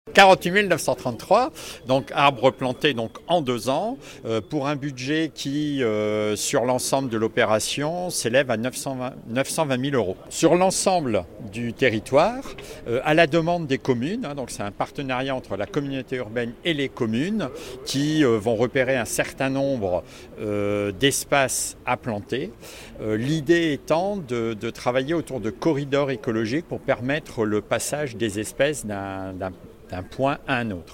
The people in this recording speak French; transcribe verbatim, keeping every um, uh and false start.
quarante-huit mille neuf cent trente-trois, donc arbres plantés donc en deux ans, euh, pour un budget qui, euh, sur l'ensemble de l'opération, s'élève à neuf cent vingt mille euros. Sur l'ensemble du territoire, euh, à la demande des communes, hein, donc c'est un partenariat entre la communauté urbaine et les communes qui euh, vont repérer un certain nombre euh, d'espaces à planter. Euh, l'idée étant de, de travailler autour de corridors écologiques pour permettre le passage des espèces d'un d'un d'un point à un autre.